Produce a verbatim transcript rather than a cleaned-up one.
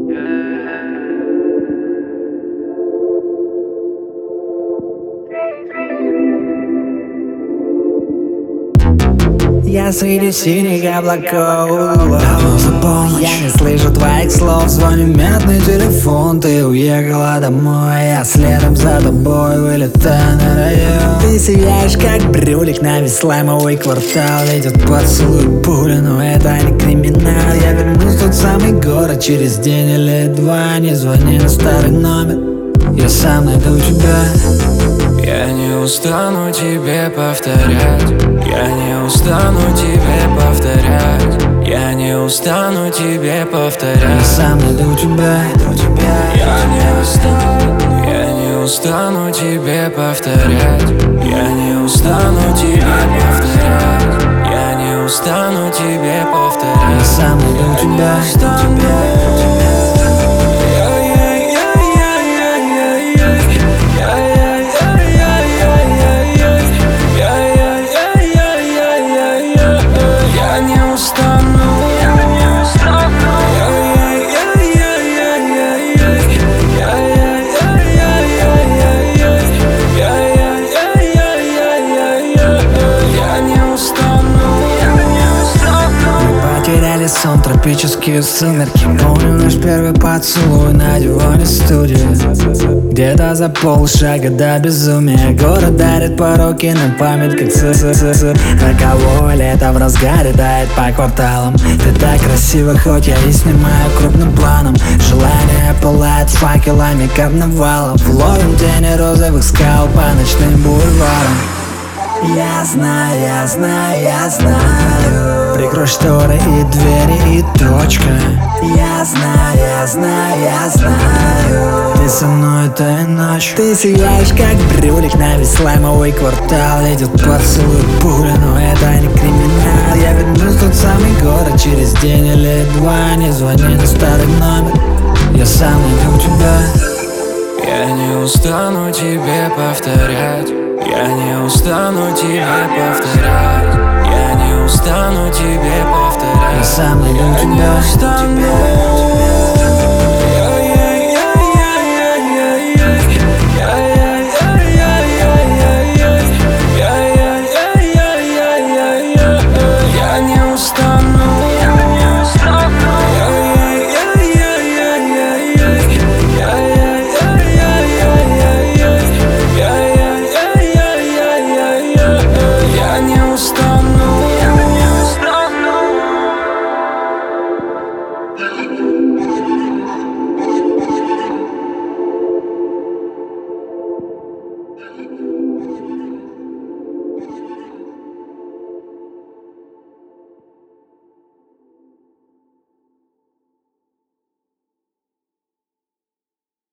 Я среди синих облаков. Давно за полночь, я не слышу твоих слов. Звонит мятный телефон, ты уехала домой. Я следом за тобой вылетаю на район. Ты сияешь как брюлик на весь слаймовый квартал. Идет поцелуй пуля, но это не криминал. Я вернусь в тот самый город через день или два. Не звони на старый номер, я сам найду тебя. Я не устану тебе повторять, я не устану тебе повторять, я не устану тебе повторять. Я сам найду тебя, найду тебя. Я не устану, я не устану тебе повторять, я не устану тебе повторять, я не устану тебе повторять. Я сам найду тебя, найду тебя. Сон, тропические сумерки. Помню наш первый поцелуй на диване студии. Где-то за полшага до безумия. Город дарит пороки на память, как СССР. Роковое лето в разгаре тает по кварталам. Ты так красива, хоть я и снимаю крупным планом. Желание пылает факелами карнавалов. Ловим тени розовых скал по ночным бульварам. Я знаю, я знаю, я знаю. Прикрой шторы и двери и точка. Я знаю, я знаю, я знаю. Ты со мной этой ночью. Ты сияешь как брюлик на весь слаймовый квартал. Идет поцелуй пуля, но это не криминал. Я вернусь в тот самый город через день или два. Не звони на старый номер, я сам найду тебя. Я не устану тебе повторять, я не устану тебе повторять, я не устану тебе повторять. Я сам найду тебя.